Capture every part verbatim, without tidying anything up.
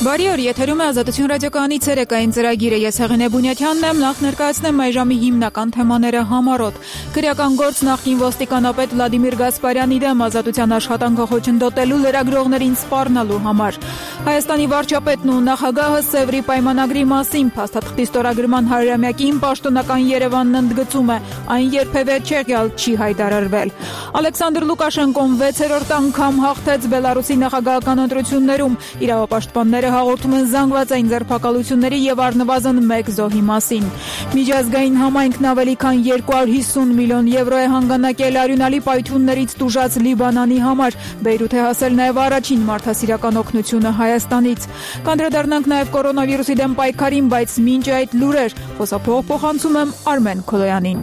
Բարի օր, եթերում է Ազատություն ռադիոկայանի ցերեկային ծրագիրը։ Ես Հեղինե Բունյաթյանն եմ, նախ ներկայացնեմ այժմի հիմնական թեմաները համառոտ։ Քրեական գործ նախկին ոստիկանապետ Վլադիմիր Գասպարյանի դեմ ազատության աշխատանքը խոչընդոտելու լրագրողներին սպառնալու համար։ Հայաստանի վարչապետն ու նախագահը Սևրի պայմանագրի մասին փաստաթղթի ստորագրման հարյուրամյակին պաշտոնական Երևանն ընդգծում է, այն երբևէ չեղյալ չի հայտարարվել։ Ալեքսանդր Լուկաշենկոն վեցերորդ անգամ հաղթեց Բելարուսի նախագահական ընտրություններում։ Իրավապաշտպանները հաղորդում են զանգվածային ձերբակալությունների եւ առնվազն մեկ զոհի մասին։ Միջազգային համայնքն ավելի քան երկու հարյուր հիսուն միլիոն եվրո է հանգանակել արյունալի պայթյուններից տուժած Լիբանանի համար։ Բեյրութ է հասել նաեւ առաջին մարդասիրական օգնությունը Հայաստանից։ Կանդրադառնանք նաեւ կորոնավիրուսի դեմ պայքարին, բայց մինչ այդ լուրեր խոսափող փոխանցում եմ Արմեն Քոլոյանին։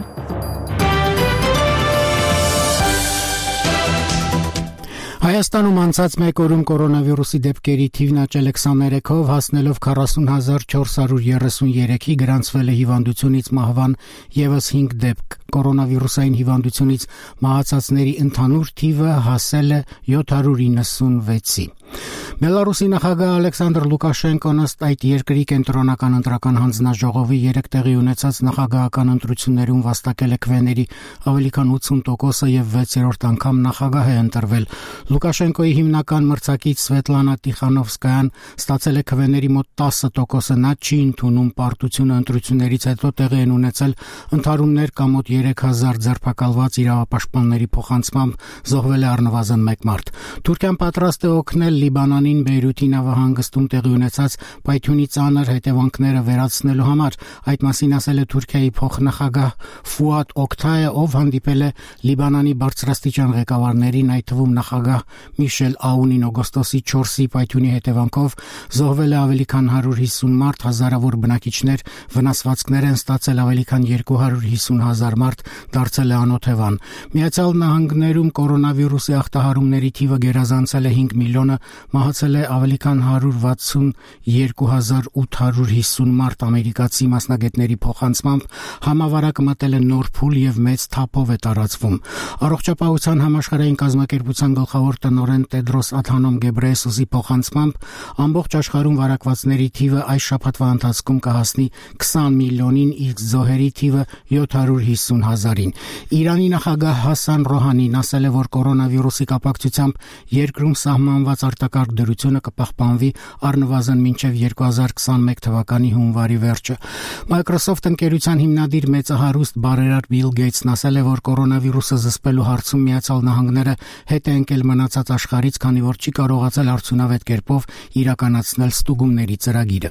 Հայաստանում անցած մեկ օրում կորոնավիրուսի դեպքերի թիվն աճել է քսաներեքով, հասնելով քառասուն հազար չորս հարյուր երեսունյերեքի, գրանցվել է հիվանդությունից մահվան եւս հինգ դեպք։ Կորոնավիրուսային հիվանդությունից մահացածների ընդհանուր թիվը հասել է յոթ հարյուր իննսունվեցի։ Բելարուսի նախագահ Ալեքսանդր Լուկաշենկոն ըստ այդ երկրի կենտրոնական ընտրական հանձնաժողովի երեք տեղի ունեցած նախագահական ընտրություններում վաստակել է քվեների ավելի քան ութսուն տոկոսը եւ վեցերորդ անգամ նախագահ է ընտրվել։ Լուկաշենկոյի հիմնական մրցակից Սվետլանա Տիխանովսկայան ստացել է քվեների մոտ տասը տոկոսը, նա չի ընդունում պարտությունը ընտրություններից հետո տեղի են ունեցել ընդհարումներ կամ մոտ երեք հազար ձերբակալված իրավապաշտպանների փոխանցմամբ զոհվել է առնվազն մեկ մարդ։ Թուրքիան պատրաստ է օգնել Լիբանանին Բեյրութի նավահանգստում տեղի ունեցած պայթյունի ծանր հետևանքները վերացնելու համար։ Այդ մասին ասել է Թուրքիայի փոխնախագահ Ֆուադ Օկթայը, ով հանդիպել է Լիբանանի բարձրաստիճան ղեկավարներին, այդ թվում նախագահ Միշել Աունին օգոստոսի չորսի պայթյունի հետևանքով զոհվել է ավելի քան հարյուր հիսուն մարդ, հազարավոր բնակիչներ վնասվածքներ են ստացել, ավելի քան երկու հարյուր հիսուն հազար մարդ դարձել է անօթևան։ Միացյալ Նահանգներում կորոնավիրուսի ախտահարումների թիվը գերազանցել է հինգ միլիոնը, մահացել է ավելի քան հարյուր վաթսուն երկու հազար ութ հարյուր հիսուն մարդ։ Ամերիկացի մասնագետների փոխանցմամբ համավարակը մտել է նոր փուլ եւ մեծ թափով է տարածվում։ Առողջապահության համաշխարհային կազմակերպության գլխավոր տնօրեն Տեդրոս Ադհանոմ Գեբրեյեսուսի փոխանցմամբ ամբողջ աշխարհում վարակվածների թիվը այս շաբաթվա ընթացքում կհասնի քսան միլիոնին, իսկ զոհերի թիվը յոթ հարյուր հիսուն հազարին։ Իրանի նախագահ Հասան Ռոհանին ասել է, որ կորոնավիրուսի կապակցությամբ երկրում սահմանված արտակարգ դրությունը կպահպանվի առնվազն մինչև երկու հազար քսանմեկ թվականի հունվարի վերջը։ Microsoft ընկերության հիմնադիր մեծահարուստ բարերար Բիլ Գեյթսն ասել է, որ կորոնավիրուսը զսպելու հարցում Միացյալ Նահանգները հետ է ընկել մնացած աշխարհից, քանի որ չի կարողացել արդյունավետ կերպով իրականացնել ստուգումների ծրագիրը։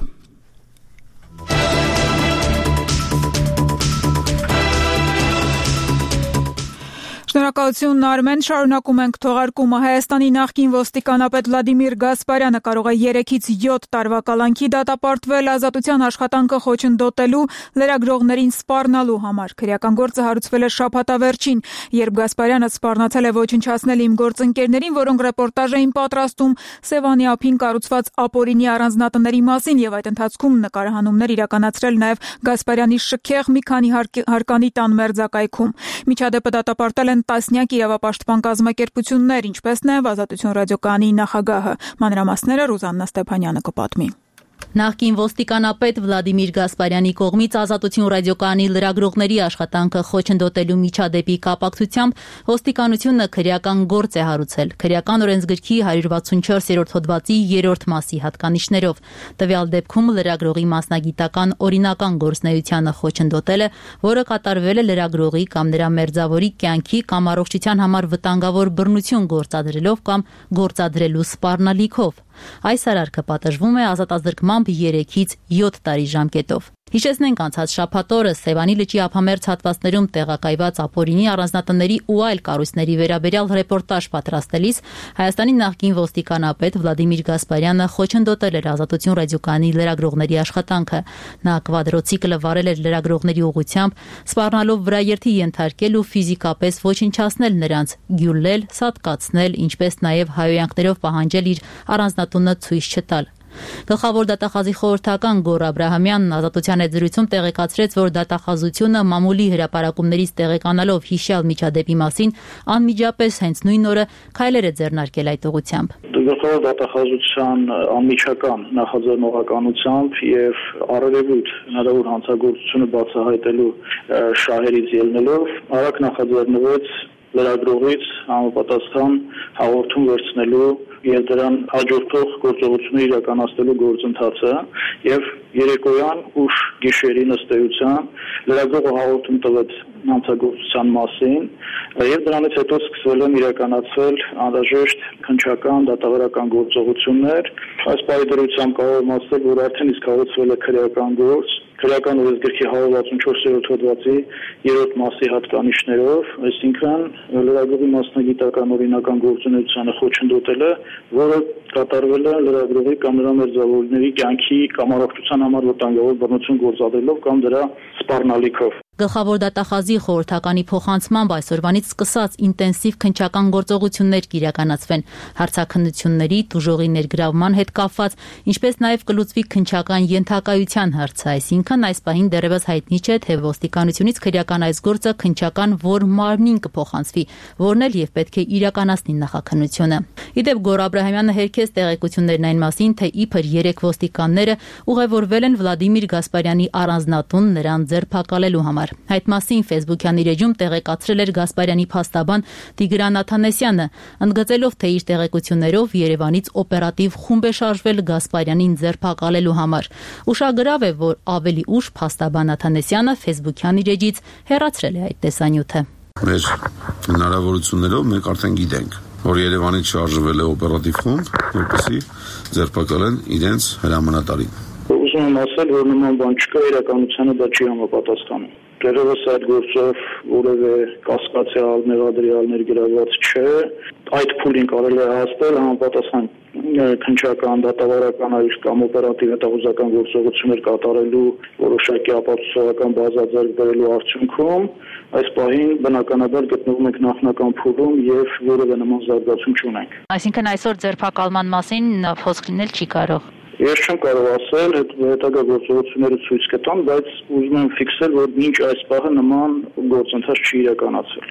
Շնորհակալություն Արմեն, շարունակում ենք թողարկումը։ Հայաստանի նախկին ոստիկանապետ Վլադիմիր Գասպարյանը կարող է երեքից յոթ տարվա կալանքի դատապարտվել ազատության աշխատանքը խոչընդոտելու, լրագրողներին սպառնալու համար։ Քրեական գործը հարուցվել է շաբաթավերջին, երբ Գասպարյանը սպառնացել է ոչնչացնել իմ գործընկերներին, որոնք ռեպորտաժ էին պատրաստում Սևանի ափին կառուցված ապօրինի առանձնատների մասին, եւ այդ ընթացքում նկարահանումներ իրականացրել նաեւ Գասպարյանի շքեղ մի քանի հարկանի տան մերձակայքում։ Միջադեպը դատապարտել են տասնյակ իրավապաշտպան կազմակերպություններ, ինչպես նաև Ազատություն ռադիոկայանի նախագահը։ Մանրամասները Ռուզաննա Ստեփանյանը կպատմի։ Նախկին ոստիկանապետ Վլադիմիր Գասպարյանի կողմից Ազատություն ռադիոկայանի լրագրողների աշխատանքը խոչընդոտելու միջադեպի կապակցությամբ ոստիկանությունը քրեական գործ է հարուցել քրեական օրենսգրքի հարյուր վաթսունչորսերորդ հոդվածի երրորդ մասի հատկանիշներով։ Տվյալ դեպքում լրագրողի մասնագիտական օրինական գործունեությանը խոչընդոտել է, որը կատարվել է լրագրողի կամ նրա մերձավորի կյանքի կամ առողջության համար վտանգավոր բռնություն գործադրելով կամ գործադրելու սպառնալիքով։ Այս արարքը պատժվում է ազատազրկմամբ երեքից յոթ տարի ժամկետով։ Հիշեցնենք անցած շաբաթ օրը Սևանի լճի ափամերձ հատվածներում տեղակայված ապօրինի առանձնատների ու այլ կառույցների վերաբերյալ ռեպորտաժ պատրաստելիս Հայաստանի նախկին ոստիկանապետ Վլադիմիր Գասպարյանը խոչընդոտել էր Ազատություն ռադիոկայանի լրագրողների աշխատանքը։ Նա կվադրոցիկլը վարել էր լրագրողների ուղղությամբ, սպառնալով վրաերթի ենթարկել ու ֆիզիկապես ոչնչացնել նրանց, գյուլել, սատկացնել, ինչպես նաև հայհոյանքներով պահանջել իր առանձնատունը ցույց չտալ։ Գլխավոր դատախազի խորհրդական Գոռ Աբրահամյանն Ազատության հետ զրույցում տեղեկացրեց, որ դատախազությունը մամուլի հրապարակումներից տեղեկանալով հիշյալ միջադեպի մասին անմիջապես հենց նույն օրը քայլեր է ձեռնարկել այդ ուղղությամբ։ Գլխավոր դատախազության անմիջական նախաձեռնողականությամբ եւ առերևույթ հնարավոր հանցագործությունը բացահայտելու շահերից ելնելով արագ նախաձեռնվեց լրագրողից համապատասխան հաղորդում վերցնելու եւ դրան հաջորդող գործողություններ իրականացնելու գործընթացը եւ երեկոյան ուշ գիշերին ըստ էության լրագրողը հաղորդում տվեց հանցագործության մասին եւ դրանից հետո սկսվել են իրականացվել անհրաժեշտ քննչական դատավարական գործողություններ։ Այս պայմանությամբ կարող եմ ասել, որ արդեն իսկ կառուցվել է քրեական գործ քրեական օրենսգրքի հարյուր վաթսունչորսերորդ հոդվածի երրորդ մասի հատկանիշներով, այսինքն լրագրողի մասնագիտական օրինական գործունեությանը խոչընդոտելը, որը կատարվել է լրագրողի կամ նրա մերձավորների կյանքի կամ առողջության համար վտանգավոր բռնություն գործադրելով կամ դրա սպառնալիքով։ Գլխավոր դատախազի խորհրդականի փոխանցմամբ այսօրվանից սկսած ինտենսիվ քննչական գործողություններ կիրականացվեն հարցաքննությունների, տուժողի ներգրավման հետ կապված, ինչպես նաև կլուծվի քննչական ենթակայության հարցը, այսինքն այս պահին դեռևս հայտնի չէ, թե ոստիկանությունից քրեական այս գործը քննչական որ մարմնին կփոխանցվի, որն էլ եւ պետք է իրականացնի նախաքննությունը։ Իդեպ Գոռ Աբրահամյանը հերքեց տեղեկություններն այն մասին, թե իբր երեք ոստիկանները ուղևորվել են Վլադիմիր Գասպարյանի առանձնատուն նրան ձերբակալելու համար։ Այդ մասին Facebook-յան իր էջում տեղեկացրել էր Գասպարյանի փաստաբան Տիգրան Աթանեսյանը, ընդգծելով, թե իր տեղեկություններով Երևանից օպերատիվ խումբ է շարժվել Գասպարյանին ձերբակալելու համար։ Ուշագրավ է, որ ավելի ուշ փաստաբան Աթանեսյանը Facebook-յան իր էջից հեռացրել է այդ տեսանյութը։ Մեր հնարավորություններով մենք արդեն գիտենք, որ Երևանից շարժվել է օպերատիվ խումբ, որպեսզի ձերբակալեն իրենց հրամանատարին։ Ուզում եմ ասել, որ նման բան չկա, իրականությանը դա չի համապատասխանում։ Դերևս այդ գործով որևէ կասկածյալ մեղադրյալներ գրաված չէ, այդ փուլին կարելի է հասնել համապատասխան քննչական դատավարական այլ կամ օպերատիվ հետախուզական գործողություններ կատարելու որոշակի ապացուցողական բազա ձեռք բերելու արդյունքում այս պահին բնականաբար գտնվում ենք նախնական փուլում եւ որևէ նման զարգացում չունենք։ Այսինքն այսօր ձերբակալման մասին խոսք լինել չի կարող։ Ես չեմ կարող ասել, հետագա գործողությունները ցույց կտան, բայց ուզում եմ ֆիքսել, որ մինչ այս պահը նման գործընթաց չի իրականացվել։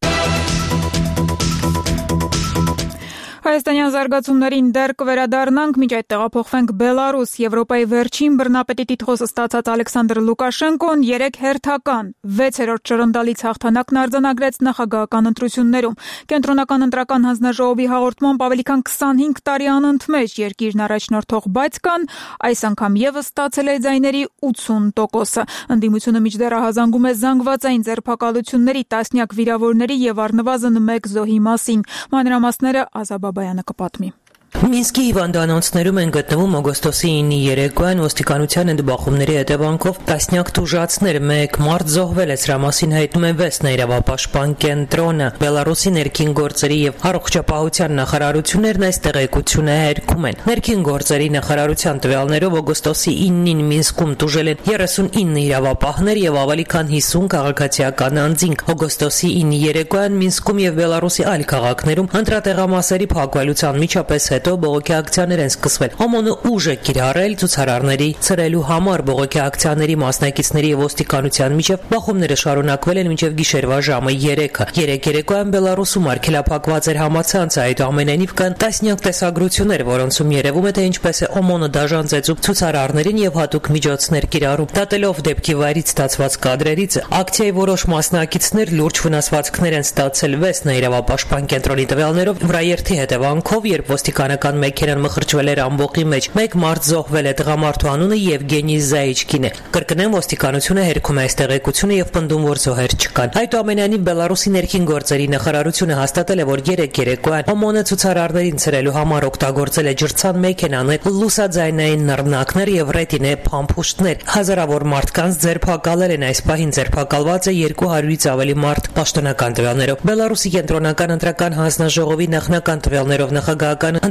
Հայաստանյան զարգացումներին դեռ կվերադառնանք, մինչ այդ տեղափոխվենք Բելարուս։ Եվրոպայի վերջին բռնապետի տիտղոս ստացած Ալեքսանդր Լուկաշենկոն երեք հերթական վեցերորդ ճռնդալից հաղթանակն արձանագրեց նախագահական ընտրություններում։ Կենտրոնական ընտրական հանձնաժողովի հաղորդմամբ ավելի քան քսանհինգ տարի անընդմեջ երկիրն առաջնորդող Բայցկան այս անգամ եւս ստացել է ձայների ութսուն տոկոսը։ Ընդդիմությունը մինչդեռ ահազանգում է զանգվածային ձերբակալությունների, տասնյակ վիրավորների եւ առնվազն մեկ զոհի մասին։ Մանրամասները Ազաբաբայանը կպատմի։ Մինսկի հիվանդանոցներում են գտնվում օգոստոսի ինը երեկոյան ոստիկանության ընդբախումների հետևանքով տասնյակ տուժածներ, մեկ մարդ զոհվել է, սրա մասին հայտնում է Վեսնա իրավապաշտպան կենտրոնը։ Բելարուսի ներքին գործերի եւ առողջապահության նախարարություններն այս տեղեկությունը հերքում են։ Ներքին գործերի նախարարության տվյալներով օգոստոսի ինին Մինսկում տուժել են երեսունինը իրավապահներ եւ ավելի քան հիսուն քաղաքացիական անձինք։ Օգոստոսի ինը երեկոյան Մինսկում եւ Բելարուսի այլ քաղաքներում ընտրատեղամասերի փակվելուության միջապես հետո բողոքի ակցիաներ են սկսվել։ ՕՄՈՆ-ը ուժ է կիրառել ցուցարարների ցրելու համար բողոքի ակցիաների մասնակիցների եւ ոստիկանության միջև բախումները շարունակվել են մինչև գիշերվա ժամը երեքը։ Երեք երեկոյան Բելարուսում արգելափակված էր համացանցը, այդ ամենայնիվ կան տասնյակ տեսագրություններ, որոնցում երևում է, թե ինչպես է ՕՄՈՆ-ը դաժանձեցում ցուցարարներին եւ հատուկ միջոցներ կիրառում։ Դատելով դեպքի վայրից ստացված կադրերից, ակցիայի որոշ մասնակիցներ լուրջ վնասվածքներ են ստացել։ Վեսնա իրավապաշտպան կենտրոնի տվյալներով վրաերթի հետևանքով, երբ ոստիկանական մեքենան մխրճվել էր ամբոխի մեջ, մեկ մարդ զոհվել է, տղամարդու անունը Եվգենի Զայիչկին է։ Կրկնեմ, ոստիկանությունը հերքում է այս տեղեկությունը եւ պնդում, որ զոհեր չկան։ Այդուամենայնիվ Բելարուսի ներքին գործերի նախարարությունը հաստատել է, որ երեք երեկոյան ՕՄՈՆ-ը ցուցարարներին ցրելու համար օգտագործել է ջրցան մեքենաներ, լուսաձայնային նռնակներ եւ ռետինե փամփուշտներ։ Հազարավոր մարդկանց ձերբակալել են, այս պահին ձերբակալված է երկու հարյուրից ավելի մարդ պաշտոնական տվյալներով։ Բելարուսի կենտրոնական ընտրական հանձնաժողովի նախնական տվյալներով նախագահական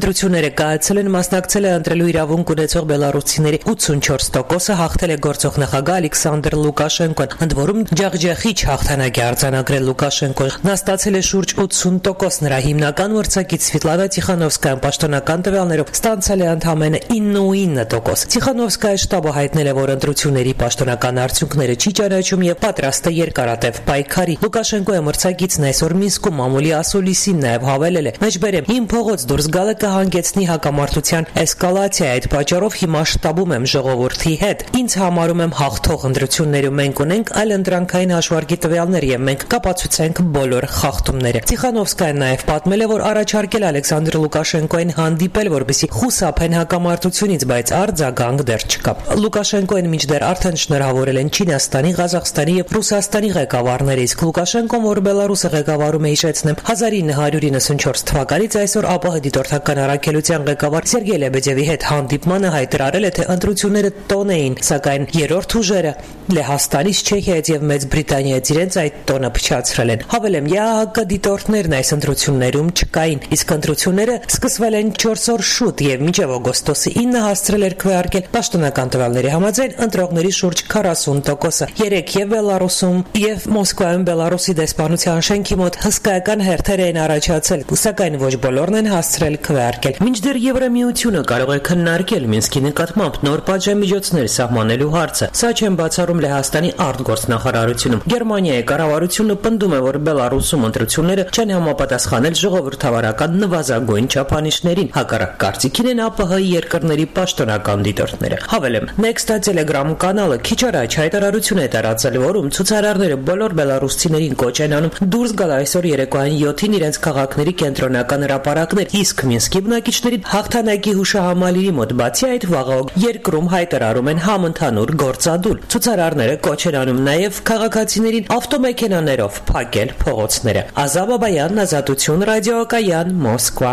ընտրությունները կայացել են, մասնակցել է ընտրելու իրավունք ունեցող բելարուսցիների ութսունչորս տոկոսը, հաղթել է գործող նախագահ Ալեքսանդր Լուկաշենկոն, ընդ որում ջախջախիչ հաղթանակ է արձանագրել Լուկաշենկոն։ Նա ստացել է շուրջ ութսուն տոկոս, նրա հիմնական մրցակից Սվետլանա Տիխանովսկայան պաշտոնական տվյալներով ստացել է ընդամենը իննուինը տոկոս։ Տիխանովսկայի շտաբը հայտնել է, որ ընտրությունների պաշտոնական արդյունքները չի ճանաչում եւ պատրաստ է երկարատև պայքարի։ Լուկաշենկոյի մրցակիցն այսօր Մինսկում մամուլի ասուլիսին նաեւ հավելել է. «Մեջբերեմ, իմ փողոց դուրս գալը կհանգեցնի հակամարտության էսկալացիա, այդ պատճառով հիմա շտաբում եմ ժողովրդի հետ։ Ինձ համարում եմ հաղթող ընտրություններում մենք ունենք այլ ընտրանքային հաշվարկի տվյալներ եւ մենք կապացուցենք բոլոր խախտումները»։ Տիխանովսկայան նաեւ պատմել է, որ առաջարկել Ալեքսանդր Լուկաշենկոին հանդիպել, որպեսզի խուսափեն հակամարտությունից, բայց արձագանք դեռ չկա։ Լուկաշենկոին մինչդեռ արդեն շնորհավորել են Չինաստանի, Ղազախստանի եւ Ռուսաստանի ղեկավարները, իսկ Լուկաշենկոն, որ Բելարուսը ղեկավարում է, հիշեցնեմ, հազար ինը հարյուր իննսունչորս թվականից այսօր ԱՊՀ դիտորդական առաքելության ղեկավար Սերգեյ Լեբեդևի հետ հանդիպմանը հայտարարել է, թե ընտրությունները տոն էին, սակայն երրորդ ուժերը Լեհաստանից, Չեխիայից եւ Մեծ Բրիտանիայից իրենց այդ տոնը փչացրել են։ Հավելեմ, ԵԱՀԿ դիտորդներն այս ընտրություններում չկային, իսկ ընտրությունները սկսվել են չորս օր շուտ եւ մինչեւ օգոստոսի ինը հասցրել էր քվեարկել պաշտոնական տվյալների համաձայն ընտրողների շուրջ քառասուն տոկոսը։ Երեք եւ Բելարուսում եւ Մոսկվայում Բելարուսի դեսպանության շենքի մոտ հսկայական հերթեր էին առաջացել, սակայն ոչ բոլորն են հասցրել քվեարկել։ Մինչդեռ Եվրամիությունը կարող է քննարկել Մինսկի նկատմամբ նոր պատժամիջոցներ սահմանելու հարցը։ Սա չեն բացառում Լեհաստանի արտգործնախարարությունում։ Գերմանիայի կառավարությունը պնդում է, որ Բելարուսում ընտրությունները չեն համապատասխանել ժողովրդավարական նվազագույն չափանիշներին։ Հակառակ կարծիքին են ԱՊՀ երկրների պաշտոնական դիտորդները։ Հավելեմ, Nexta Telegram կանալը քիչ առաջ հայտարարություն է տարածել, որում ցուցարարները բոլոր բելարուսցիներին կոչ են անում դուրս գալ այսօր երեկոյան յոթին իրենց քաղաքների կենտրոնական հրապարակներ, իսկ Մինսկի բնակիչներին հաղթանակի հուշահամալիրի մոտ բացի այդ վաղը երկրում հայտարարում են համընդհանուր գործադուլ։ Ցուցարարները կոչ են անում նաև քաղաքացիներին ավտոմեքենաներով փակել փողոցները։ Ազատ Բաբայան, Ազատություն, ռադիոկայան, Մոսկվա։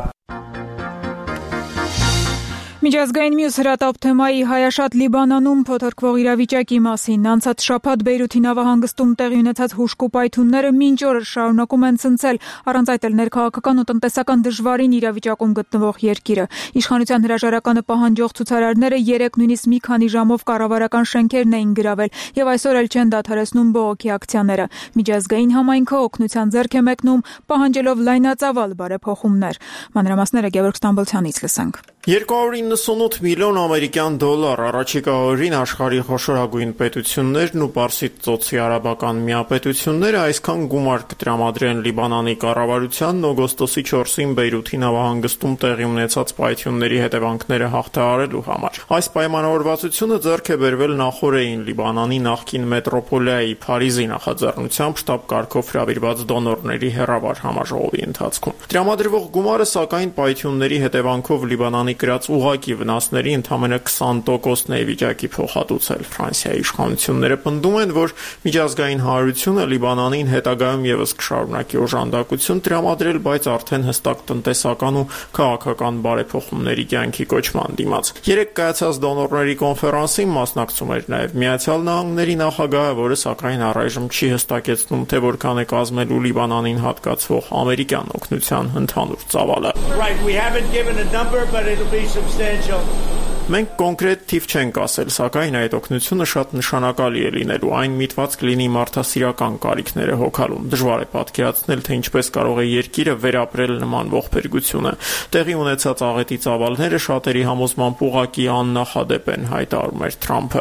Միջազգային մյուս հրատապ թեմայի հայաշատ Լիբանանում փոթորկվող իրավիճակի մասին անցած շաբաթ Բեյրութի նավահանգստում տեղի ունեցած հուժկու պայթյունները մինչ օրս շարունակում են ցնցել, առանց այդ էլ ներքաղաքական ու տնտեսական դժվարին իրավիճակում գտնվող երկիրը։ Իշխանության հրաժարականը պահանջող ցուցարարները երեք նույնիսկ մի քանի ժամով կառավարական շենքերն էին գրավել եւ այսօր էլ չեն դադարեցնում բողոքի ակցիաները։ Միջազգային համայնքը օգնության ձեռք է մեկնում, պահանջելով լայնածավալ բարեփոխումներ։ Մանրամասները Գևորգ Ստամբոլցյանից լսենք։ երկու հարյուր իննսունութ միլիոն ամերիկյան դոլար առաջիկա օրերին աշխարհի խոշորագույն պետություններն ու Պարսից ծոցի արաբական միապետությունները այսքան գումար կտրամադրեն Լիբանանի կառավարությանն օգոստոսի չորսին Բեյրութի նավահանգստում տեղի ունեցած պայթյունների հետևանքները հաղթահարելու համար։ Այս պայմանավորվածությունը ձեռք է բերվել նախօրեին Լիբանանի նախկին մետրոպոլիայի Փարիզի նախաձեռնությամբ շտաբ կարգով հրավիրված դոնորների հեռավար համաժողովի ընթացքում։ Տրամադրվող գումարը սակայն պայթյունների հետևանքով Լիբանանի կրած ուղղակի վնասների ընդամենը քսան տոկոսն է վիճակի փոխհատուցել։ Ֆրանսիայի իշխանությունները պնդում են, որ միջազգային հանրությունը Լիբանանին հետագայում եւս կշարունակի օժանդակություն տրամադրել, բայց արդեն հստակ տնտեսական ու քաղաքական բարեփոխումների կյանքի կոչման դիմաց։ Երեք կայացած դոնորների կոնֆերանսին մասնակցում էր նաեւ Միացյալ Նահանգների նախագահը, որը սակայն առայժմ չի հստակեցնում, թե որքան է կազմելու Լիբանանին հատկացվող ամերիկյան օգնության ընդհանուր ծավալը։ Right, we haven't given a number, but it'll be substantial. Մենք կոնկրետ թիվ չենք ասել, սակայն այդ օգնությունը շատ նշանակալի է լինելու, այն միտված կլինի մարդասիրական կարիքները հոգալուն։ Դժվար է պատկերացնել, թե ինչպես կարող է երկիրը վերապրել նման ողբերգությունը։ Տեղի ունեցած աղետի ծավալները շատերի համոզմամբ ուղղակի աննախադեպ են, հայտարարում էր Թրամփը։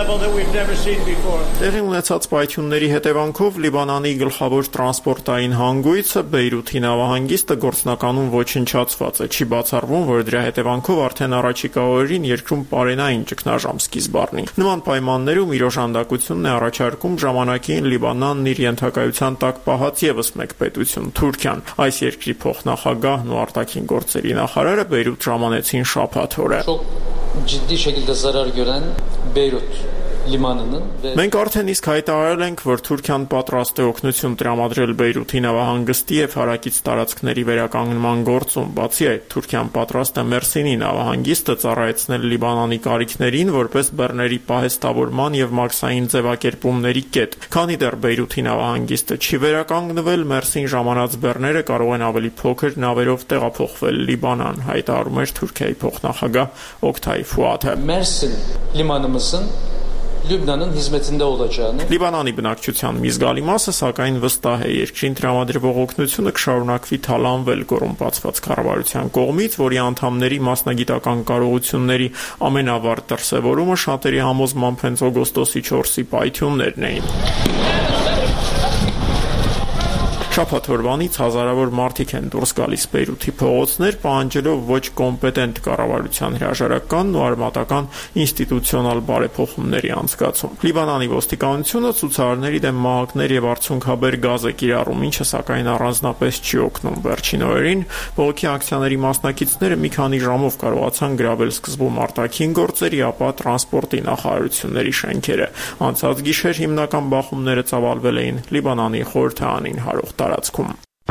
Տեղի ունեցած պայթյունների հետևանքով Լիբանանի գլխավոր տրանսպորտային հանգույցը Բեյրութի նավահանգիստը գործնականում ոչնչացված է։ Չի բացառվում, որ դրա հետևանքով արդեն առաջիկա օրերին երկրում պարենային ճգնաժամ սկիզբ առնի։ Նման պայմաններում իր օժանդակությունն է առաջարկում ժամանակին Լիբանանն իր ենթակայության տակ պահած եւս մեկ պետություն՝ Թուրքիան։ Այս երկրի փոխնախագահն ու արտաքին գործերի նախարարը Բեյրութ ժամանեցին շաբաթ օրը։ Çok ciddi şekilde zarar gören Beyrut Մենք արդեն իսկ հայտարարել ենք, որ Թուրքիան պատրաստ է օգնություն տրամադրել Բեյրութի նավահանգստի եւ հարակից տարածքների վերականգնման գործում։ Բացի այդ, Թուրքիան պատրաստ է Մերսինի նավահանգիստը ծառայեցնել Լիբանանի կարիքներին որպես բեռների պահեստավորման եւ մաքսային ձևակերպումների կետ։ Քանի դեռ Բեյրութի նավահանգիստը չի վերականգնվել, Մերսին ժամանած բեռները կարող են ավելի փոքր նավերով տեղափոխվել Լիբանան, հայտարարում էր Թուրքիայի փոխնախագահ Օկտay Fuatը։ Mersin limanımızın Lübnan'ın hizmetinde olacağını Լիբանանի բնակչության մի զգալի մասը սակայն վստահ է երկրին տրամադրվող օգնությունը կշարունակվի թալանվել կոռումպացված կառավարության կողմից, որի անդամների մասնագիտական կարողությունների ամենավառ դրսևորումը շատերի համոզմամբ հենց օգոստոսի չորսի պայթյուններն էին։ Շաբաթ օրվանից հազարավոր մարդիկ են դուրս գալիս Բեյրութի փողոցներ, պահանջելով ոչ կոմպետենտ կառավարության հրաժարական ու արմատական ինստիտուցիոնալ բարեփոխումների անցկացում։ Լիբանանի ոստիկանությունը ցուցարարների դեմ մահակներ եւ արդյունքաբեր գազ է կիրառում, ինչը սակայն առանձնապես չի օգնում։ Վերջին օրերին բողոքի ակցիաների մասնակիցները մի քանի ժամով կարողացան գրավել սկզբում արտաքին գործերի, ապա տրանսպորտի նախարարությունների շենքերը։ Անցած գիշեր հիմնական բախումները ծավալվել էին Լիբանանի խորհրդարանին հարող տարածքում։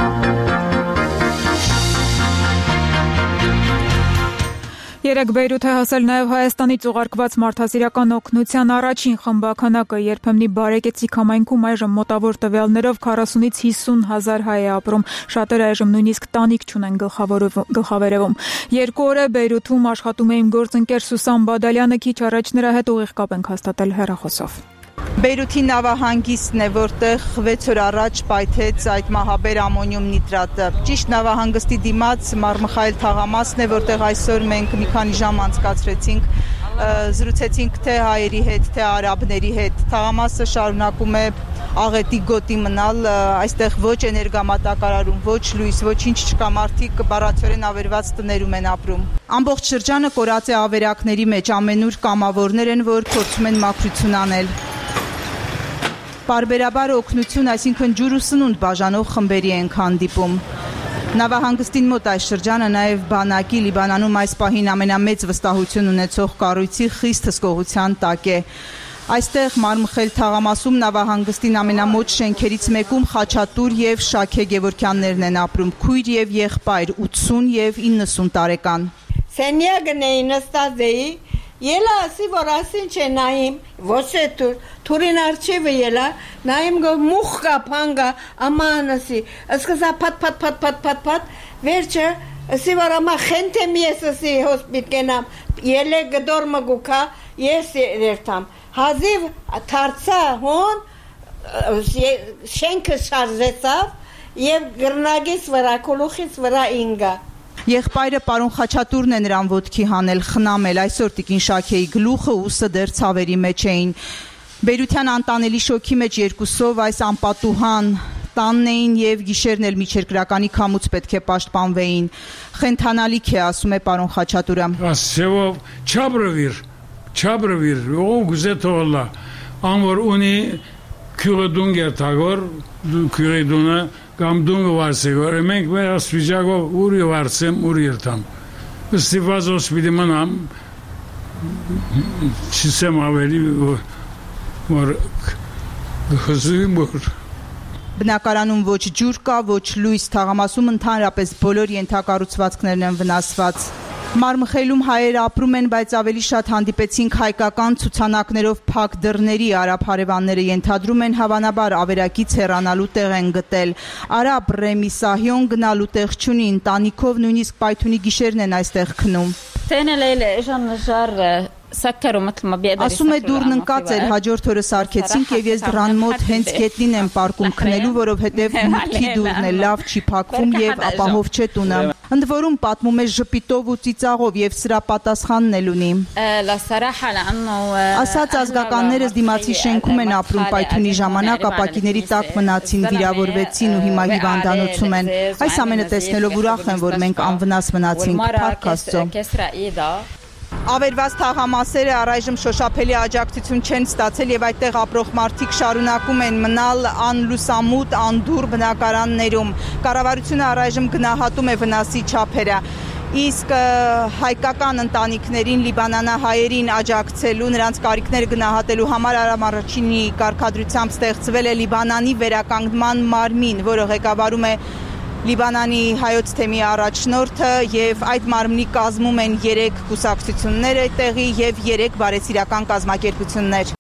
Երեկ Բեյրութ է հասել նաև Հայաստանից ուղարկված մարդասիրական օգնության առաջին խմբաքանակը, երբեմնի բարեկեցիկ համայնքում այժմ մոտավոր տվյալներով քառասունից հիսուն հազար հայ է ապրում, շատերը այժմ նույնիսկ տանիք չունեն գլխավերևում։ Երկու օր է Բեյրութում աշխատում է իմ գործընկեր Սուսան Բադալյանը, քիչ առաջ նրա հետ ուղիղ կապ ենք հաստատել հեռախոսով։ Բեյրութի նավահանգիստն է, որտեղ վեց օր առաջ պայթեց այդ մահաբեր ամոնիում նիտրատը։ Ճիշտ նավահանգստի դիմաց Մարմխայել թաղամասն է, որտեղ այսօր մենք մի քանի ժամ անցկացրեցինք, զրուցեցինք թե հայերի հետ, թե արաբների հետ։ Թաղամասը շարունակում է աղետի գոտի մնալ, այստեղ ոչ էներգամատակարարում, ոչ լույս, ոչինչ չկա, մարդիկ բառացիորեն ավերված տներում են ապրում։ Ամբողջ շրջանը կորած է ավերակների մեջ, ամենուր կամավորներ են, որ փորձում են մաքրություն անել։ Պարբերաբար օգնություն, այսինքն ջուր ու սնունդ բաժանող խմբերի ենք հանդիպում։ Նավահանգստին մոտ այս շրջանը նաև բանակի Լիբանանում այս պահին ամենամեծ վստահություն ունեցող կառույցի խիստ հսկողության տակ է։ Այստեղ Մարմխել թաղամասում նավահանգստին ամենամոտ շենքերից մեկում Խաչատուր եւ Շաքե Գևորքյաններն են ապրում, քույր եւ եղբայր, ութսուն եւ իննսուն տարեկան։ Սենյակն էի նստած էի, ելա ասի, որ ասին չէ նայիմ, ոչ է թուր, թուրին արջևը ելա, նայիմ գո մուխ կա, պանգա, աման ասի, ասկսա պատ, պատ, պատ, պատ, պատ, պատ, վերջը, ասի, որ ամա խենթեմ ես ասի հոսպիտ կենամ, ելե գդոր մգուկա, ես երթամ, հազիվ թարցա հոն, շենքը շարժեցավ և գրնագիս վրա, կոլուխից վրա ինգա։ Եղբայրը պարոն Խաչատուրն է նրան ոտքի հանել, խնամել, այսօր տիկին Շաքեի գլուխը ուսը դեռ ցավերի մեջ էին։ Բեյրության անտանելի շոքի մեջ երկուսով այս անպատուհան տանն էին եւ գիշերն էլ միջերկրականի քամուց պետք է պաշտպանվեին։ Խենթանալիք է, ասում է պարոն Խաչատուրը։ Ասեվով չաբրվիր, չաբրվիր, ո գուզետոլա, ամոր ունի քյուրդունգը տագոր, քյուրդունը կամ դունգը վարսեգոր, մենք մեր ասվիջագով ուրի վարսեմ, ուրի երթամ։ Ստիվազ ոսպիդի մնամ, չիսեմ ավելի, որ խզույմ որ։ Բնակարանում ոչ ջուր կա, ոչ լույս, թաղամասում ընդհանրապես բոլոր ենթակառուցվածքներն են վնասված։ Մարմխելում հայեր ապրում են, բայց ավելի շատ հանդիպեցինք հայկական ցուցանակներով փակ դռների արաբ հարևանները ենթադրում են հավանաբար ավերակից հեռանալու տեղ են գտել։ Արաբ Ռեմի Սահյոն գնալու տեղ չունի, ընտանիքով նույնիսկ պայթունի գիշերն են այստեղ քնում։ Ասում է դուրն ընկած էր, հաջորդ օրը սարքեցինք եւ ես դռան մոտ հենց գետնին եմ պարկում քնելու, որովհետեւ մուտքի դուրն է լավ չի փակվում եւ ապահով չէ տունը։ Ընդ որում պատմում է ժպիտով ու ծիծաղով եւ սրա պատասխանն էլ ունի։ Ասած ազգականներս դիմացի շենքում են ապրում պայթունի ժամանակ, ապակիների տակ մնացին, վիրավորվեցին ու հիմա հիվանդանոցում են։ Այս ամենը տեսնելով ուրախ եմ, որ մենք անվնաս մնացինք, փառք Աստծո։ Ավերված թաղամասերը առայժմ շոշափելի աջակցություն չեն ստացել եւ այդտեղ ապրող մարդիկ շարունակում են մնալ անլուսամուտ, անդուր բնակարաններում։ Կառավարությունը առայժմ գնահատում է վնասի չափերը։ Իսկ հայկական ընտանիքներին, լիբանանահայերին աջակցելու, նրանց կարիքները գնահատելու համար առաջինի կարգադրությամբ ստեղծվել է Լիբանանի վերականգնման մարմին, որը ղեկավարում է Լիբանանի հայոց թեմի առաջնորդը, եւ այդ մարմնի կազմում են երեք կուսակցություններ այդտեղի եւ երեք բարեսիրական կազմակերպություններ։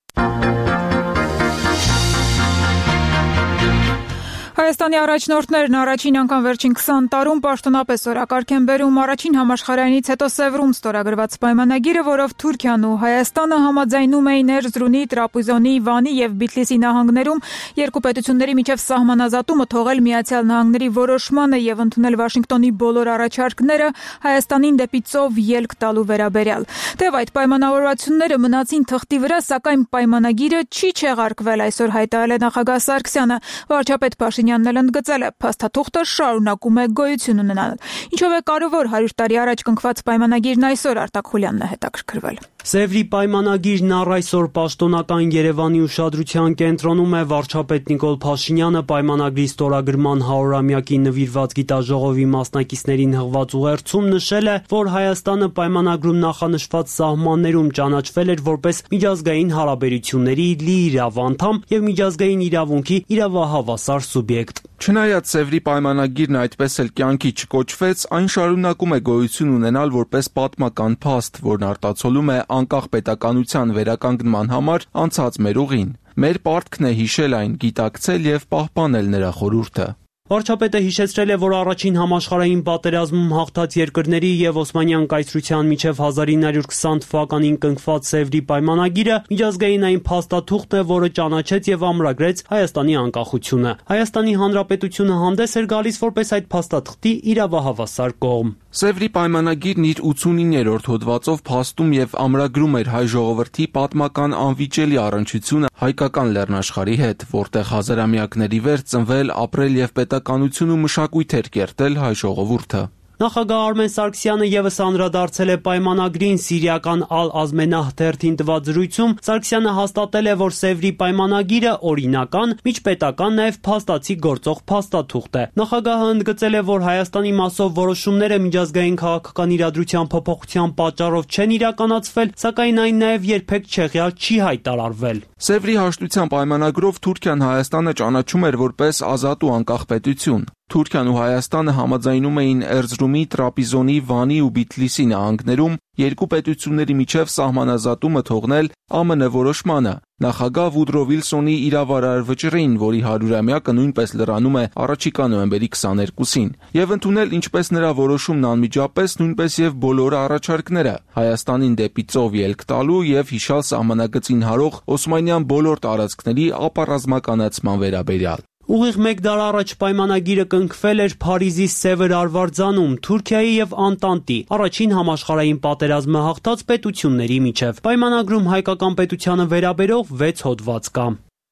Հայաստանի առաջնորդներն առաջին անգամ վերջին քսան տարում պաշտոնապես օրակարգ են բերում առաջին համաշխարհայինից հետո Սևրում ստորագրված պայմանագիրը, որով Թուրքիան ու Հայաստանը համաձայնում էին Էրզրումի, Տրապուզոնի, Վանի եւ Բիթլիսի նահանգներում երկու պետությունների միջև սահմանազատումը թողել Միացյալ Նահանգների որոշմանը եւ ընդունել Վաշինգտոնի բոլոր առաջարկները Հայաստանին դեպի ծով ելք տալու վերաբերյալ։ Թեև այդ պայմանավորվածությունները մնացին թղթի վրա, սակայն պայմանագիրը չի չեղարկվել, այսօր հայտարարել է նախագահ Սարգսյանը։ Վարչապետ Փաշինյանն էլ ընդգծել է, փաստաթուղթը շարունակում է գոյություն ունենալ։ Ինչով է կարևոր հարյուր տարի առաջ կնքված պայմանագիրն այսօր, Արտակ Խուլյանն է հետաքրքրվել։ Սևրի պայմանագիրն առ այսօր պաշտոնական Երևանի ուշադրության կենտրոնում է։ Վարչապետ Նիկոլ Փաշինյանը պայմանագրի ստորագրման հարյուրամյակի նվիրված գիտաժողովի մասնակիցներին հղված ուղերձում նշել է, որ Հայաստանը պայմանագրում նախանշված սահմաններում ճանաչվել էր որպես միջազգային հարաբերությունների լիիրավ անդամ եւ միջազգային իրավունքի իրավահավասար սուբյեկտ։ Չնայած Սևրի պայմանագիրն այդպես էլ կյանքի չկոչվեց, այն շարունակում է գոյություն ունենալ որպես պատմական փաստ, որն արտացոլում է անկախ պետականության վերականգնման համար անցած մեր ուղին։ Մեր պարտքն է հիշել այն, գիտակցել եւ պահպանել նրա խորհուրդը։ Վարչապետը հիշեցրել է, որ առաջին համաշխարհային պատերազմում հաղթած երկրների եւ Օսմանյան կայսրության միջև հազար ինը հարյուր քսան թվականին կնքված Սևրի պայմանագիրը միջազգային այն փաստաթուղթն է, որը ճանաչեց եւ ամրագրեց Հայաստանի անկախությունը։ Հայաստանի Հանրապետությունը հանդես էր գալիս որպես այդ փաստաթղթի իրավահավասար կողմ։ Սևրի պայմանագիրն իր ութսունիններորդ հոդվածով փաստում եւ ամրագրում էր հայ ժողովրդի պատմական անվիճելի առնչությունը հայկական լեռնաշխարհի հետ, որտեղ հազարամյակների վեր ծնվել, ապրել եւ պետականություն ու մշակույթ էր կերտել հայ ժողովուրդը։ Նախագահ Արմեն Սարգսյանը եւս անդրադարձել է պայմանագրին սիրիական Ալ-Ազմենահ թերթին տված զրույցում։ Սարգսյանը հաստատել է, որ Սևրի պայմանագիրը օրինական, միջպետական, նաեւ փաստացի գործող փաստաթուղթ է։ Նախագահը ընդգծել է, որ Հայաստանի մասով որոշումները միջազգային քաղաքական իրադրության փոփոխության պատճառով չեն իրականացվել, սակայն այն նաեւ երբեք չեղյալ չի հայտարարվել։ Սևրի հաշտության պայմանագրով Թուրքիան Հայաստանը ճանաչում էր որպես ազատ ու անկախ պետություն։ Թուրքիան ու Հայաստանը համաձայնում էին Էրզրումի, Տրապիզոնի, Վանի ու Բիթլիսի նահանգներում երկու պետությունների միջև սահմանազատումը թողնել ԱՄՆ որոշմանը։ Նախագահ Վուդրո Վիլսոնի իրավարար վճռին, որի հարյուրամյակը նույնպես լրանում է առաջիկա նոյեմբերի քսաներկուսին, եւ ընդունել ինչպես նրա որոշումն անմիջապես, նույնպես եւ բոլոր առաջարկները Հայաստանին դեպի ծով ելք տալու եւ հիշալ սահմանագծին հարող Օսմանյան բոլոր տարածքների ապառազմականացման վերաբերյալ։ Ուղիղ մեկ դար առաջ պայմանագիրը կնքվել էր Փարիզի Սևր արվարձանում Թուրքիայի եւ Անտանտի առաջին համաշխարհային պատերազմը հաղթած պետությունների միջև։ Պայմանագրում հայկական պետությանը վերաբերող վեց հոդված կա։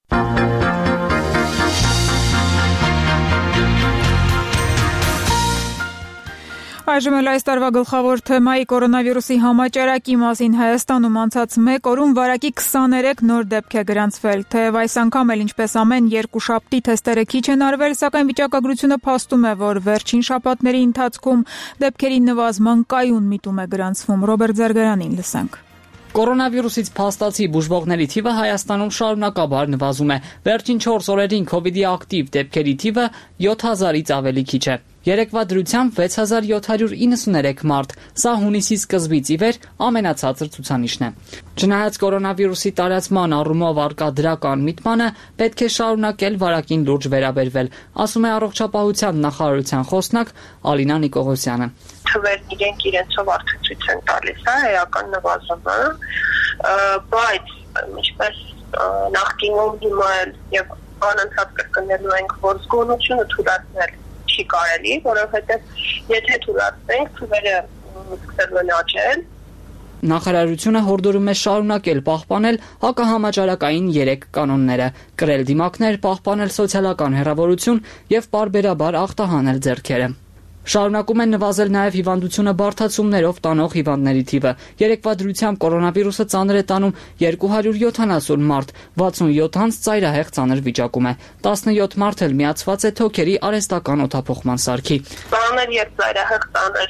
Այժմ էլ այս տարվա գլխավոր թեմայի կորոնավիրուսի համաճարակի մասին Հայաստանում անցած մեկ օրում վարակի քսաներեք նոր դեպք է գրանցվել, թեև այս անգամ էլ ինչպես ամեն երկուշաբթի թեստերը քիչ են արվել, սակայն վիճակագրությունը փաստում է, որ վերջին շաբաթների ընթացքում դեպքերի նվազման կայուն միտում է գրանցվում։ Ռոբերտ Զարգարանին լսենք։ Կորոնավիրուսից փաստացի բուժվողների թիվը Հայաստանում շարունակաբար նվազում է։ Վերջին չորս օրերին քովիդի ակտիվ դեպքերի թիվը յոթ հազարից ավելի քիչ է։ Երեկվա դրությամբ վեց հազար յոթ հարյուր իննսուներեք մարդ, սա հունիսի սկզբից ի վեր ամենացածր ցուցանիշն է։ Չնայած կորոնավիրուսի տարածման առումով արկա դրական միտմանը, պետք է շարունակել վարակին լուրջ վերաբերվել, ասում է առողջապահության նախարարության խոսնակ Ալինա Նիկողոսյանը։ Թվերն իրենք իրենցով արդեն ցույց են տալիս, հա, էական նվազումը, բայց ինչպես նախկինում հիմա եւ անընդհատ կրկնելու ենք, որ զգոնությունը թույլատնել չի կարելի, որովհետև եթե թույլատենք, թվերը սկսելու են աճել։ Նախարարությունը հորդորում է շարունակել պահպանել հակահամաճարակային երեք կանոնները՝ կրել դիմակներ, պահպանել սոցիալական հեռավորություն եւ պարբերաբար ախտահանել ձեռքերը։ Շարունակում են նվազել նաև հիվանդությունը բարդացումներով տանող հիվանդների թիվը։ Երեկվա դրությամբ կորոնավիրուսը ծանր է տանում երկու հարյուր յոթանասուն մարդ, վաթսունյոթ անց ծայրահեղ ծանր վիճակում է։ տասնյոթ մարդ էլ միացված է թոքերի արհեստական օդափոխման սարքի։ Ծանր եւ ծայրահեղ ծանր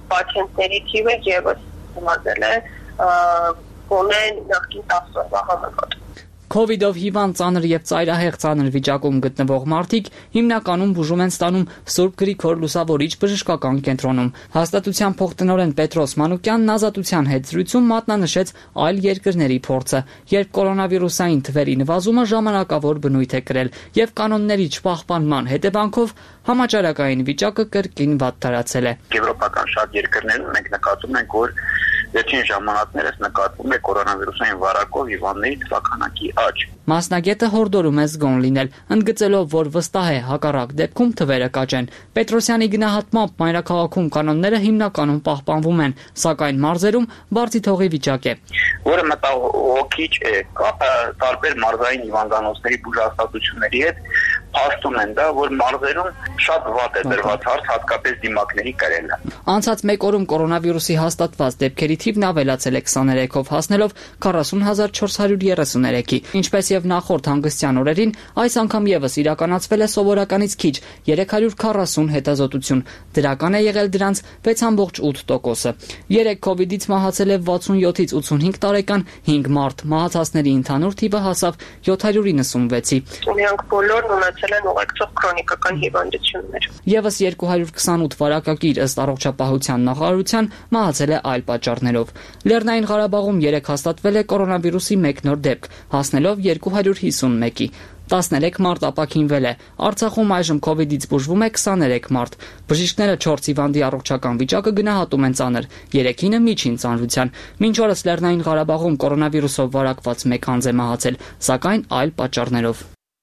պացիենտների թիվը եւս նվազել է գոնե նախկին տասը օրվա համեմատ։ Քովիդով հիվանդ ծանր եւ ծայրահեղ ծանր վիճակում գտնվող մարդիկ հիմնականում բուժում են ստանում Սուրբ Գրիգոր Լուսավորիչ բժշկական կենտրոնում։ Հաստատության փոխտնօրեն Պետրոս Մանուկյանն ազատության հետ զրույցում մատնանշեց այլ երկրների փորձը, երբ կորոնավիրուսային թվերի նվազումը ժամանակավոր բնույթ է կրել եւ կանոնների չպահպանման հետևանքով համաճարակային վիճակը կրկին վատթարացել է։ Եվրոպական շատ երկրներում մենք նկատում ենք, որ վերջին ժամանակներս նկատվում է կորոնավիրուսային վարակով հիվանդների թվականակի աճ։ Մասնագետը հորդորում է զգոն լինել, ընդգծելով, որ վստահ է հակառակ դեպքում թվերը կաճեն։ Պետրոսյանի գնահատմամբ մայրաքաղաքում կանոնները հիմնականում պահպանվում են, սակայն մարզերում բարձի թողի վիճակ է։ Որը մտահոգիչ է, կապը տարբեր մարզային հիվանդանոցների բուժհաստատությունների հետ փաստում են դա, որ մարզերում շատ վատ է դրված հարց, հատկապես դիմակների կրելը։ Անցած մեկ օրում կորոնավիրուսի հաստատված դեպքերի թիվն ավելացել է քսաներեքով, հասնելով քառասուն հազար չորս հարյուր երեսուներեքի։ Ինչպես եւ նախորդ հանգստյան օրերին, այս անգամ եւս իրականացվել է սովորականից քիչ երեք հարյուր քառասուն հետազոտություն։ Դրական է եղել դրանց վեց կόμma ութ տոկոսը։ Երեք քովիդից մահացել է վաթսունյոթից ութսունհինգ տարեկան հինգ մարդ, մահացածների ընդհանուր թիվը հասավ յոթ հարյուր իննսունվեցի։ Ունենք բոլորն ունեցել են ուղեկցող քրոնիկական հիվանդություններ։ Եվս երկու հարյուր քսանութ վարակագիր ըստ առողջապահության նախարարության մահացել է այլ պատճառներով։ Լեռնային Ղարաբաղում երեք հաստատվել է կորոնավիրուսի մեկ նոր դեպք, հասնելով երկու հարյուր հիսունմեկի։ տասներեք մարդ ապաքինվել է։ Արցախում այժմ քովիդից բուժվում է քսաներեք մարդ։ Բժիշկները չորս հիվանդի առողջական վիճակը գնահատում են ծանր, երեքինը միջին ծանրության։ Մինչ օրս Լեռնային Ղարաբաղում կորոնավիրուսով վարակված մեկ անձ է մահացել, սակայն այլ պատճառներով։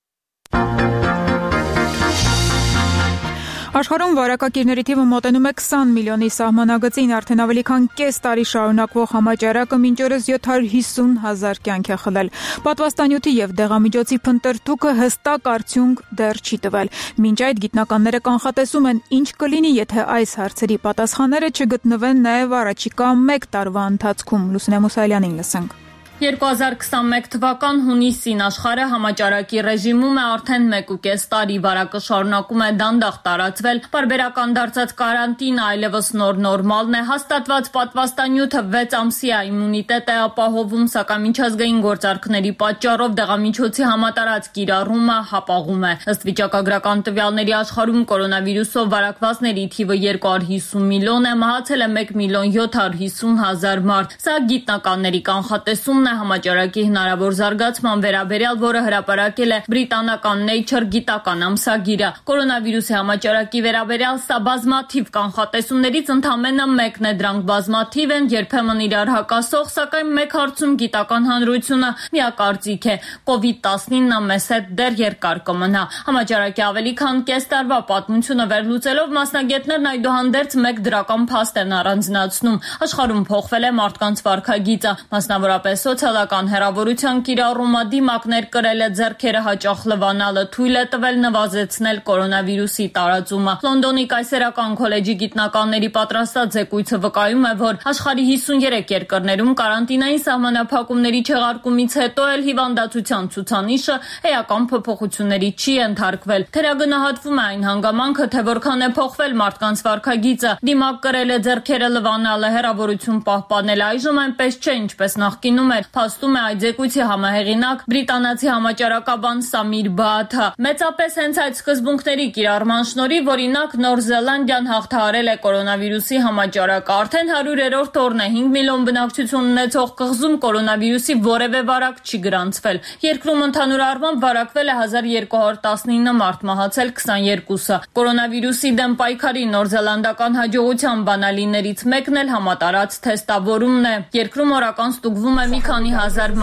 Աշխարհում վարակակիրների թիվը մոտենում է քսան միլիոնի սահմանագծին, արդեն ավելի քան կես տարի շարունակվող համաճարակը մինչ օրս յոթ հարյուր հիսուն հազար կյանք է խլել։ Պատվաստանյութի եւ դեղամիջոցի փնտրտուքը հստակ արդյունք դեռ չի տվել։ Մինչ այդ գիտնականները կանխատեսում են, ինչ կլինի, եթե այս հարցերի պատասխանները չգտնվեն նաեւ առաջիկա մեկ տարվա ընթացքում։ Լուսինե Մուսայելյանին լսենք։ երկու հազար քսանմեկ թվական հունիսին աշխարհը համաճարակի ռեժիմում է արդեն մեկ ու կես տարի, վարակը շարունակում է դանդաղ տարածվել, պարբերական դարձած կարանտինը այլևս նոր նորմալն է, հաստատված պատվաստանյութը վեց ամսյա իմունիտետ է ապահովում, սակայն միջազգային գործարքների պատճառով դեղամիջոցի համատարած կիրառումը հապաղում է։ Ըստ վիճակագրական տվյալների աշխարհում կորոնավիրուսով վարակվածների թիվը երկու հարյուր հիսուն միլիոն է, մահացել է մեկ միլիոն յոթ հարյուր հիսուն հազար մարդ։ Սա գիտնականների կանխատեսումն է համաճարակի հնարավոր զարգացման վերաբերյալ, որը հրապարակել է բրիտանական Nature գիտական ամսագիրը։ Կորոնավիրուսի համաճարակի վերաբերյալ սա բազմաթիվ կանխատեսումներից ընդամենը մեկն է, դրանք բազմաթիվ են, երբեմն իրար հակասող, սակայն մեկ հարցում գիտական հանրությունը միակարծիք է՝ կովիդ տասնինը մեզ հետ դեռ երկար կմնա։ Համաճարակի ավելի քան կես տարվա պատմությունը վերլուծելով մասնագետներն այդուհանդերձ մեկ դրական փաստ են առանձնացնում։ Աշխարհում փոխվել է մարդկանց վարքագիծը, մասնավորապես սոցիալական հեռավորության կիրառումը, դիմակներ կրել է, ձեռքերը հաճախ լվանալը թույլ է տվել նվազեցնել կորոնավիրուսի տարածումը։ Լոնդոնի կայսերական քոլեջի գիտնականների պատրաստած զեկույցը վկայում է, որ աշխարհի հիսուներեք երկրներում կարանտինային սահմանափակումների չեղարկումից հետո էլ հիվանդացության ցուցանիշը էական փոփոխությունների չի ենթարկվել։ Թերագնահատվում է այն հանգամանքը, թե որքան է փոխվել մարդկանց վարքագիծը, դիմակ կրել է, ձեռքերը լվանալը, հեռավորություն պահպանել այժմ այնպես չէ, ինչպես նախկինում էր, փաստում է այդ զեկույցի համահեղինակ բրիտանացի համաճարակաբան Սամիր Բաաթը։ Մեծապես հենց այդ սկզբունքների կիրառման շնորհիվ, օրինակ, Նոր Զելանդիան հաղթահարել է կորոնավիրուսի համաճարակը։ Արդեն հարյուրերորդ օրն է հինգ միլիոն բնակչություն ունեցող կղզում կորոնավիրուսի որևէ վարակ չի գրանցվել։ Երկրում ընդհանուր առմամբ վարակվել է հազար երկու հարյուր տասնինը մարդ, մահացել քսաներկուսը։ Կորոնավիրուսի դեմ պայքարի նորզելանդական հաջողության բանալիներից մեկն էլ համատարած թեստավորումն է։ Երկրում օրական ստուգվում է մի քանի հազար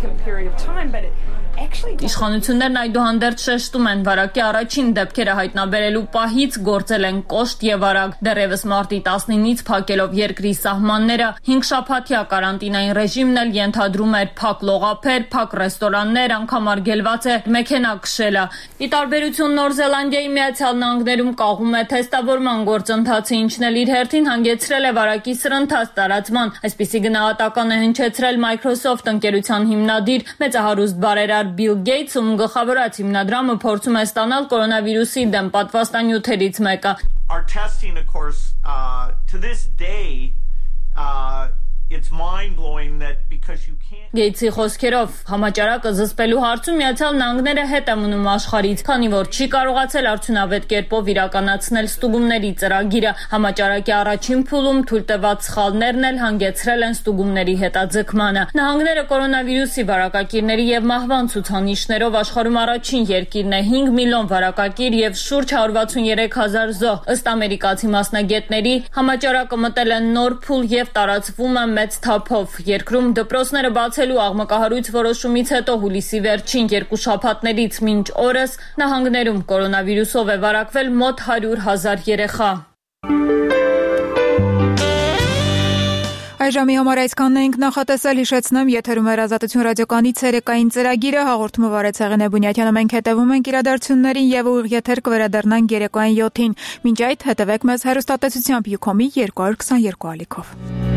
մարդ։ Իշխանություններն այդուհանդերձ շեշտում են, վարակի առաջին դեպքերը հայտնաբերելու պահից գործել են կոշտ եւ արագ։ Դեռևս մարտի տասնինից փակելով երկրի սահմանները, հինգ շաբաթյա կարանտինային ռեժիմն էլ ենթադրում էր փակ լողափեր, փակ ռեստորաններ, անգամ արգելված է մեքենա քշելը։ Ի տարբերություն Նոր Զելանդիայի, Միացյալ Նահանգներում կաղում է թեստավորման գործընթացը, ինչն էլ իր հերթին հանգեցրել է վարակի սրընթաց տարածման։ Այսպիսի գնահատական է հնչեցրել Microsoft ընկերության հիմնադիր, մեծահարուստ բարերար Բիլ Գեյթսը, ում գլխավորած հիմնադրամը փորձում է ստանալ կորոնավիրուսի դեմ պատվաստանյութերից մեկը։ our testing, of course, uh, to this day, uh, it's mind-blowing that because you can't Գեյցի խոսքերով համաճարակը զսպելու հարցում Միացյալ Նահանգները հետ է մնում աշխարհից, քանի որ չի կարողացել արդյունավետ կերպով իրականացնել ստուգումների ծրագիրը։ Համաճարակի առաջին փուլում թույլ տված սխալներն էլ հանգեցրել են ստուգումների հետաձգմանը։ Նահանգները կորոնավիրուսի վարակակիրների եւ մահվան ցուցանիշներով աշխարհում առաջին երկիրն է, հինգ միլիոն վարակակիր եւ շուրջ հարյուր վաթսուներեք հազար զոհ։ Ըստ ամերիկացի մասնագետների, համաճարակը մտել է նոր փուլ եւ տարածվում է մեծ թափով։ Երկրում դպրոցները բացելու աղմկահարույց որոշումից հետո հուլիսի վերջին երկու շաբաթներից մինչ օրս նահանգներում կորոնավիրուսով է վարակվել մոտ հարյուր հազար երեխա։ Այժմի համար այսքանն ենք նախատեսել, հիշեցնեմ, եթերում էր Ազատություն ռադիոկայանի ցերեկային ծրագիրը, հաղորդումը վարեց Հեղինե Բունյաթյանը, մենք հետևում ենք իրադարձություններին եւ ուղիղ եթեր կվերադառնանք երեկոյան յոթին։ Մինչ այդ հետևեք մեզ հեռուստատեսությամբ Յուքոմի երկու հարյուր քսաներկու ալիքով։